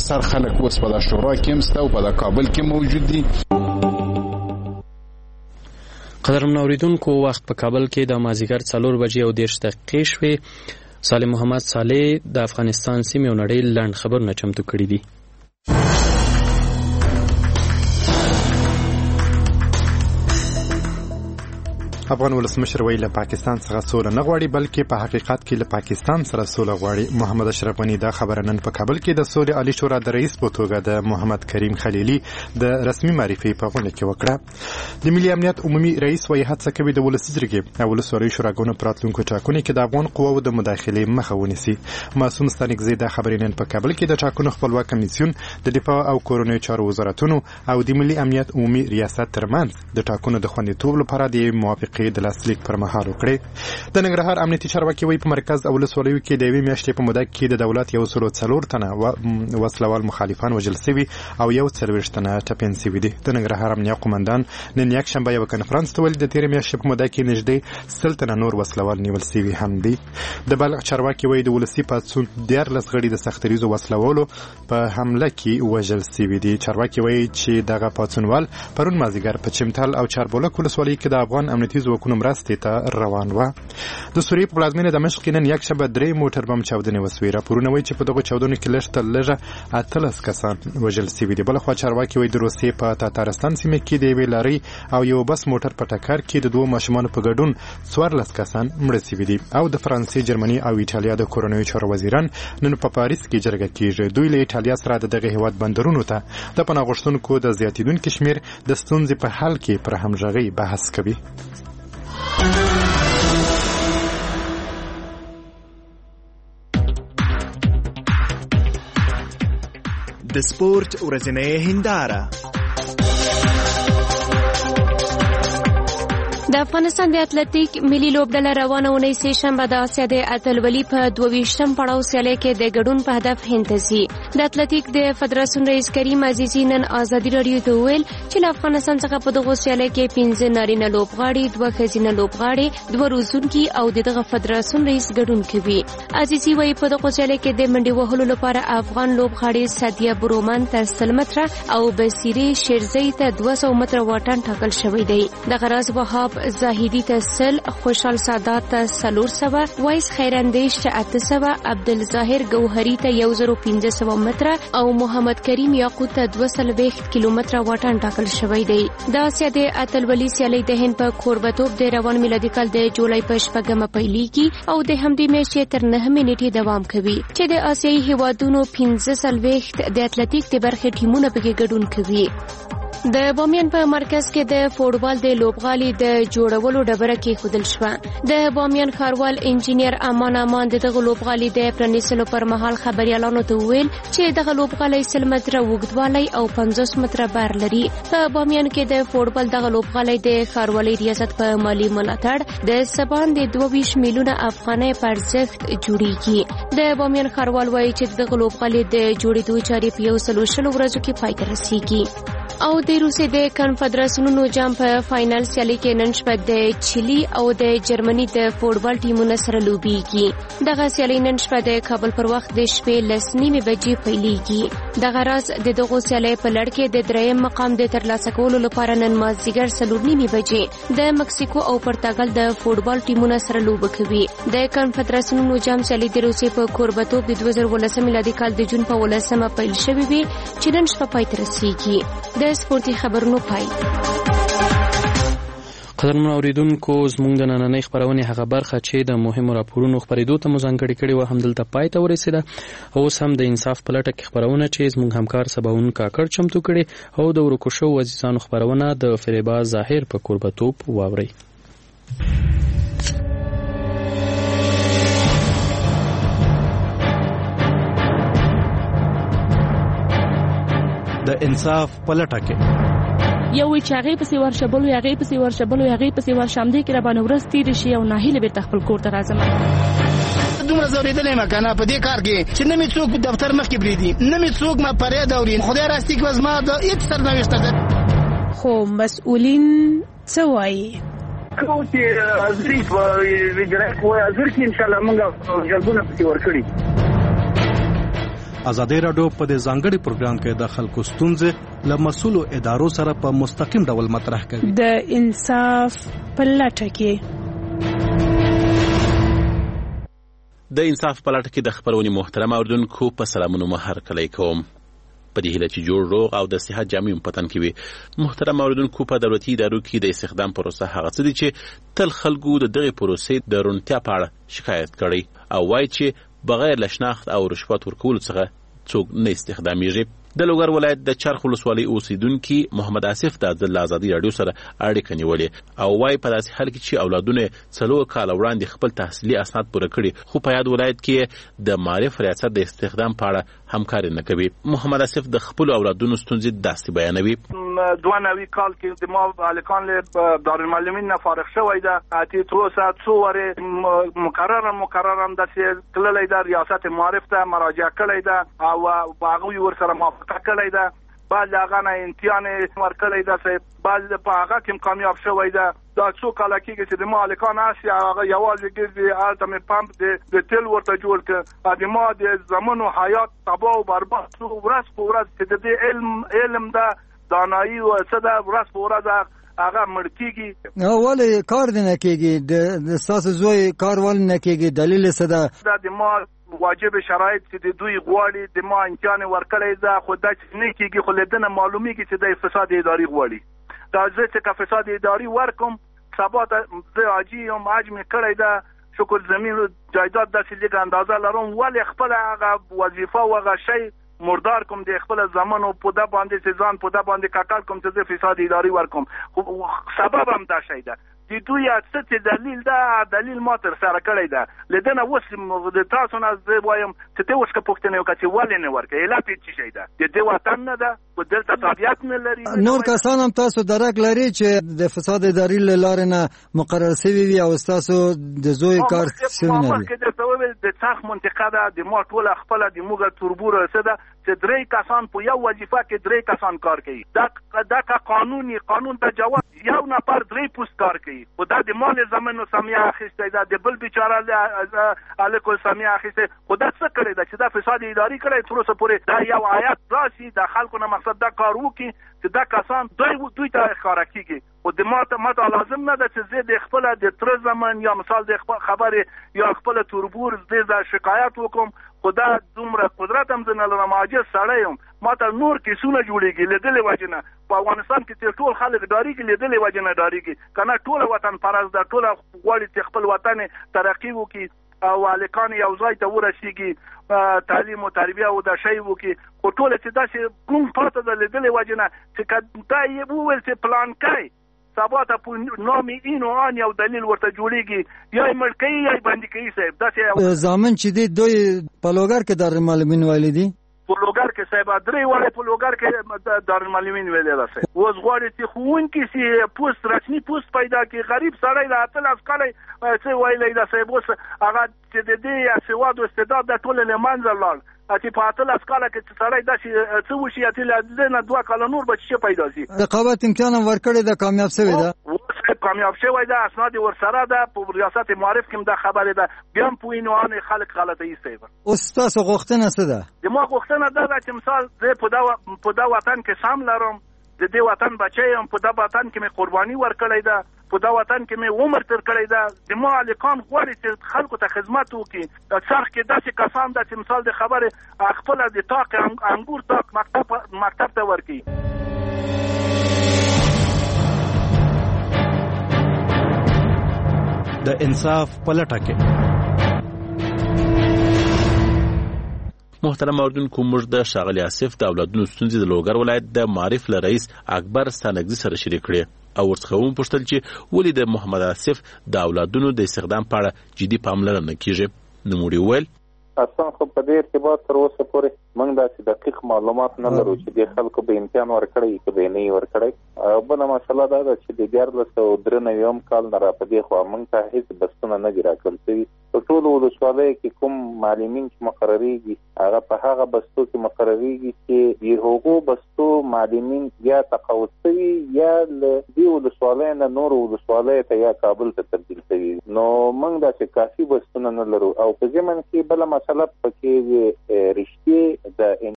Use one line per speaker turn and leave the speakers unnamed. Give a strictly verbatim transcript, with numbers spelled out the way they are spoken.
اکثر خلک اوس په د شورا کې هم سته او په د کابل کې موجود دي.
قدرمن اوریدونکو، وخت په کابل کې د مازیګر څلور بجې او دېرش دقیقې شوې. صالح محمد صالح د افغانستان سیمې او نړۍ لنډ خبرونه چمتو کړي دي.
افغان ولسمشر ویل له پاکستان څخه سوله نه غواړي بلکې په حقیقت کې له پاکستان سره سوله غواړي. محمد اشرف غنی دا خبره نن په کابل کې د سولې عالی شورا د رئیس په توګه د محمد کریم خلیلي د رسمي معرفي په غونډه کې وکړه. د ملي امنیت عمومي رئیس وایي هڅه کوي د ولسي جرګې او ولسوالۍ شوراګانو په راتلونکو ټاکنو کې د افغان قواو د مداخلې مخه ونیسي. معصوم ستانکزی دا خبرې نن په کابل کې د ټاکنو خپلواک کمیسیون د دفاع او کورنیو چارو وزارتونو او د ملي امنیت عمومي ریاست ترمنځ د ټاکنو د خوندیتوب لپاره د موافقې د لاسلیک پر مهال وکړي. د ننګرهار امنیتي چارواکي وایي په مرکز او ولسوالیو کې د یوې میاشتې په موده کې د دولت یو سل څلور تنه وسلوال مخالفان وژل شوي او یو څلوېښت تنه ټپیان شوي دي. د ننګرهار امنیه قومندان نن یکشنبه یوه کنفرانس ته ویلي د تېرې میاشتې په موده کې نږدې سل تنه نور وسلوال نیول شوي هم دي. د بلخ چارواکي وایي د ولسي پاڅون دیارلس غړي د سختریزو وسلوالو په حمله کې وژل شوي دي. چارواکي وایي چې دغه پاڅونوال پرون مازدیګر په چمتال او چاربولک ولسوالۍ کې د افغان امنیتي ځواکونو مرستې ته روان و. د سوریې په پلازمینه دمشق کې نن یکشنبه درې موټر بم چاودنې وسوې. راپورونه وایي چې په دغو چاودنو کې لږ تر لږه اتلس کسان وژل شوي دي. بلخوا چارواکي وایي د روسیې په تاتارستان سیمه کې د یوې لارۍ او یو بس موټر په ټکر کې د دوو ماشومانو په ګډون څوارلس کسان مړه شوي دي. او د فرانسې، جرمني او ایټالیا د کورنیو چارو وزیران نن په پاریس کې جرګه کیږي. دوی له ایټالیا سره د دغه هیواد بندرونو ته د پناه غوښتونکو د زیاتېدونکي شمېر د ستونزې په حل کې پر همغږۍ بحث کوي.
د سپورت ورځنۍ هنداره.
د افغانستان د اتلټیک ملي لوبډله روانه اونۍ سه شنبه د اسیا د اتلولي په دوه ویشتم پړاو سیالۍ کې د ګډون په هدف هند ته ځي. د اتلټیک د فدراسیون رئیس کریم عزیزي نن ازادي راډیو ته وویل چې له افغانستان څخه په دغه سیالۍ کې پنځه نارینه لوبغاړي، دوه ښځینه لوبغاړي، دوه روزونکي او دغه فدراسیون رئیس ګډون کوي. عزیزي وایي په دغه سیالۍ کې د منډې وهلو لپاره افغان لوبغاړي سادیه برومان ته سل متره او بصیرې شیرزی ته دوه سوه متره واټن ټاکل شوی دی. دغه راز وهاب زاهدی ته سل، خوشحال سادات ته څلور سوه، وایس خیراندیش ته اته سوه، عبدالظاهر ګوهري ته یو زر پنځه سوه متره او محمد کریم یاقوت ته دوه څلوېښت کیلومتره واټن ټاکل شوی دی. د اسیا د اتلولي سیالۍ د هند په کوربتوب د روان میلادي کال د جولای په شپږمه پیلېږي او د همدې میاشتې تر نهمې نیټې دوام کوي چې د آسیایي هیوادونو پنځه څلوېښت د اتلټیک د برخې ټیمونه پکې ګډون کوي. د بامیان په مرکز کې د فوټبال د لوبغالي د جوړولو ډبره کېښودل شوه. د بامیان ښاروال انجینیر امان امان د دغه لوبغالي د پرانیستلو پر مهال خبریالانو ته وویل چې دغه لوبغالی سل متره اوږدوالی او پنځوس متره بر لري. په بامیان کې د فوټبال دغه لوبغالی د ښاروالۍ ریاست په مالي ملاتړ د سبان د دوه ویشت میلیونه افغانۍ په ارزښت جوړیږي. د بامیان ښاروال وایي چې دغه لوبغالی د جوړېدو چارې په یو سلو شلو ورځو کې پای ته رسیږي. او د روسیې د کنفدراسیونونو جام په فاینل سیالۍ کې نن شپه د چیلي او د جرمني د فوټبال ټیمونو سره لوبېږي. دغه سیالۍ نن شپه د کابل پر وخت د شپې لس نیمې بجې پیلېږي. دغه راز د دغو سیالۍ په لړ کې د دریم مقام د ترلاسه کولو لپاره نن مازدیګر څلور نیمې بجې د مکسیکو او پرتګال د فوټبال ټیمونو سره لوبه کوي. د کنفدراسیونونو جام سیالۍ د روسیې په کوربتوب د دوه زره ولسم میلادي کال د جون په ولسمه پیل شوې وي چې نن شپه پای ته رسیږي. د سپورتي خبرونو پای.
قدرمن اوریدونکو، زموږ د نننۍ خبرونې هغه برخه چې د مهمو راپورونو خپرېدو ته مو ځانګړې کړې وه همدلته پای ته ورسېده. اوس هم د انصاف په لټه کې خپرونه چې زموږ همکار سباون کاکړ چمتو کړې او د ورکو شوو عزیزانو خپرونه د فریبا ظاهر په کوربتوب واورئ.
د انصاف په لټه کې
یو وی چې هغې پسې ورشه بل وی هغې پسې ورشه بل وی هغې پسې ورشه همدې کې راباندې ورځ تېرې شي او ناهیلې بېرته خپل کور ته راځم.
دومره ځورېدلی یم که نه په دې کار کې چې نه مې څوک دفتر مخکې پرېږدي، نه مې څوک ما فریاد اوري. خدای راستي که زما د هېڅ سرنوشته ده.
خو مسؤلین څه وایي؟
کوم چې حاضري په اجرایه قوه حاضر کړي انشاءالله موږ جلبونه پسې ورکړي.
ازادي راډیو په دې ځانګړي پروګرام کې د خلکو ستونزې له مسؤلو ادارو سره په مستقیم ډول مطرح کوي.
د انصاف په لټه کې
د انصاف په لټه کې د خبرونې محترم اوریدونکو په سلامونو مهر کلی کوم. په دې هیله چې جوړ روغ او د صحت جامع پتن کې وي. محترم اوریدونکو په دولتي ادارو کې د استخدام پروسه هغه څه دي چې تل خلکو د دغه پروسې د رونتیا په اړه شکایت کړي او وایي چې بغیر له شناخت او رشوت ورکولو څخه څوک نه استخدامیږي. د لوګر ولایت د چرخ ولسوالۍ اوسیدونکي محمد آصف د ځل آزادي رادیو سره اړیکه نیولې او وايي په داسې حال کې چې اولادونه څلور کال وړاندې خپل تحصیلي اسناد پوره کړي خو په یاد ولایت کې د معرف ریاست د استخدام په اړه همکاري نه کوي. محمد آصف د خپل اولادونو ستونزې داسې بیانوي.
دوه نوي کال کې د ما الکان له دارالمعلمین نه فارغ شوی ده. اتی تروسه څو وره مقرره مقرره د تللی د ریاست معرف ته مراجعه کړی ده او باغوي ور سره کړی ده. بعد هغه نه امتحان ورکړی ده چې بعد په هغه کې کامیاب شوی ده. دا څو کال کېږي چې د مالکان اسی هغه یوازې ګرځي هلته مې پمپ د تل ورته جوړ کړ. د ما د زمانو حیات تباه او برباد شو. ورځ په ورځ چې د دې علم علم ده دانایی او څه ده ورځ په ورځ هغه مړ کېږي.
ولې کار دې نه کېږي؟ د ستاسو زوی کار ولې نه کېږي؟ دلیل څه ده؟
دا د ما واجب شرایط چې د دوی غواړي د ما امتحان ورکړی ده خو دا چې نه کېږي خو له ده نه معلومیږي چې د فساد اداري غواړي. دا زه چې که فساد اداري ورکم سبا ته زه حاجي یم حج مې کړی ده شکر زمین جایداد داسې لږ اندازه لرم ولې خپله هغه وظیفه او هغه شی مردار کوم د خپل زمانو په دا باندې چې ځان په دا باندې کاکل کوم چې زه فساد اداري ورکم. خو سبب هم دا شی ده د دوی څه دلیل ده دلیل ما تر سره کړی ده لدنه اوس د تاسو نه زه وایم چې ته اوس که پوښتنه وکړې چې ولې نه ورکوې علت یې څه شی ده؟ د دې وطن نه ده خو دلته طبیعت نه لري.
نور کسان هم تاسو درک لري چې د فساد اداري له لارې نه مقرر شوي وي او ستاسو د زوی کار شوی نه وي.
ما مخکې درته وویل د څرخ منطقه ده د ما ټوله خپله د موږ تربوره څه ده چې درې کسان په یو وظیفه کې درې کسان کار کوي. دا دا که قانوني قانون ته جواب یو نفر درې پوست کار کوي خو دا د مال زمینو سمیه اخیستی ده د بل بیچاره الکو سمیه اخیستی خو دا څه کړی ده چې دا فساد اداري کړی تر اوسه پورې دا یو آیت راشي د خلکو نه مقصد دا کار وکړي چې دا کسان دوی دوی ته ښکاره کېږي. خو د ما ته ما ته لازم نه ده چې زه د خپله د تره زمن یا مثال د خبرې یا خپله تربور زه شکایت وکړم خو دا دومره قدرت هم زه نه لرم عاجز سړی یم. ما ته نور کیسونه جوړېږي له دلې وجې نه په افغانستان کې چې ټول خلک ډارېږي له دلې وجې نه ډارېږي که نه ټوله وطن پرست ده ټوله غواړي چې خپل وطن ترقي وکړي او هلکان یو ځای ته ورسېږي تعلیم او تربیه او دا شی وکړي خو ټوله چې داسې ګونګ پاته ده له دلې وجې نه چې که دا یې وویل چې پلان کوي سبا ته په نام این و آن یو دلیل ورته جوړېږي یا یې مړ کوي یا یې بندي کوي. صاحب داسې
زامن چې دي دوی په لوګر کې دارالمعلمین ویلي دي؟
په لوګر کې صاحب درې واړه په لوګر کې دارالمعلمین ویلي ده. صاحب اوس غواړي چې ښوونکي سي پوست رسمي پوست پیدا کړي. غریب سړی د اتلس کاله څه ویلی ده صاحب اوس هغه چې د دې سواد او استعداد دا ټول له منځه لاړ. چې په اتلس کاله کې چې سړی داسې څه وشي اتلس نه دوه کاله نور به څه پیدا شي.
رقابت امتحان هم ورکړی ده کامیاب شوی ده؟
کامیاب شوی ده اسناد ورسره ده په ریاست معرف کې دا خبره ده بیا هم په اینوان خلک غلطه ایسته.
اوس تاسو غوښتنه څه ده؟
د ما غوښتنه دا ده چې مثال زه په دا په دا وطن کې سم لرم د دې وطن بچی یم په دا وطن کې مې قرباني ورکړی ده په دا وطن کې مې عمر تر کړی ده. د ما هلکان غواړي چې خلکو ته خدمت وکړي. د څرخ کې داسې کسان ده چې مثال د خبرې خپله د تاق انګور تاق مکتب مکتب ته ورکړي.
د انصاف په لټه کې
محترم اوریدونکو موږ د ښاغلي آصف د اولادونو ستونزې د لوګر ولایت د معرف له رئیس اکبر ستانکزي سره شریک کړې او ورڅخه وپوښتل چې ولې د محمد آصف د اولادونو د استخدام په اړه جدي پاملرنه کیږي. نوموړي وویل
اصلا خو په دې ارتباط تر اوسه پورې موږ داسې دقیق معلومات نه لرو چې د خلکو به امتحان ورکړی که به یې نه وي ورکړی. او بله مسله دا ده چې د دیارلس سوه درې نوي کال نه را په دې خوا موږ ته هېڅ بستونه نه دي راکړل شوي په ټولو ولسوالیو کې کوم معلمین چې مقرریږي هغه په هغه بستو کې مقرریږي چې د هغو بستو معلمین یا تقاعد شوي یا له دې ولسوالیو نه نورو ولسوالیو ته یا کابل ته تبدیل شوي. نو موږ داسې کافي بستونه نه لرو او په ضمن کې بله مسله پکې رښتې د